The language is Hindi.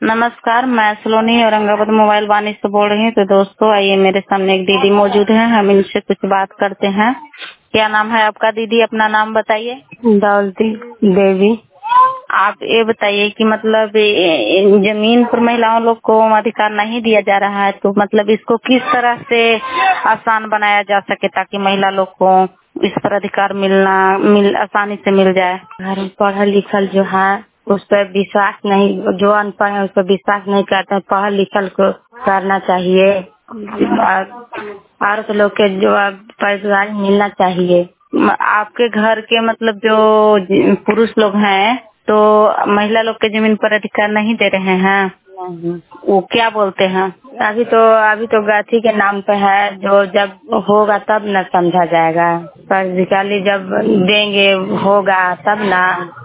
नमस्कार, मैं सलोनी औरंगाबाद मोबाइल वाणी से बोल रही हूँ। तो दोस्तों, आइए मेरे सामने एक दीदी मौजूद है, हम इनसे कुछ बात करते हैं। क्या नाम है आपका दीदी? अपना नाम बताइए। दौलती देवी। आप ये बताइए कि मतलब जमीन पर महिलाओं लोग को अधिकार नहीं दिया जा रहा है, तो मतलब इसको किस तरह से आसान बनाया जा सके ताकि महिला लोग को इस पर अधिकार आसानी से मिल जाए। घर में पढ़ल लिखल जो है उस पर विश्वास नहीं, जो अनपढ़ है उस पर विश्वास नहीं करते हैं। पढ़ल लिखल को करना चाहिए और तो लोग के जो रोजगार मिलना चाहिए। आपके घर के मतलब जो पुरुष लोग हैं तो महिला लोग के जमीन पर अधिकार नहीं दे रहे हैं। नहीं, वो क्या बोलते हैं? अभी तो गाथी के नाम पे है, जो जब होगा तब न समझा जाएगा। पर जब देंगे होगा तब ना।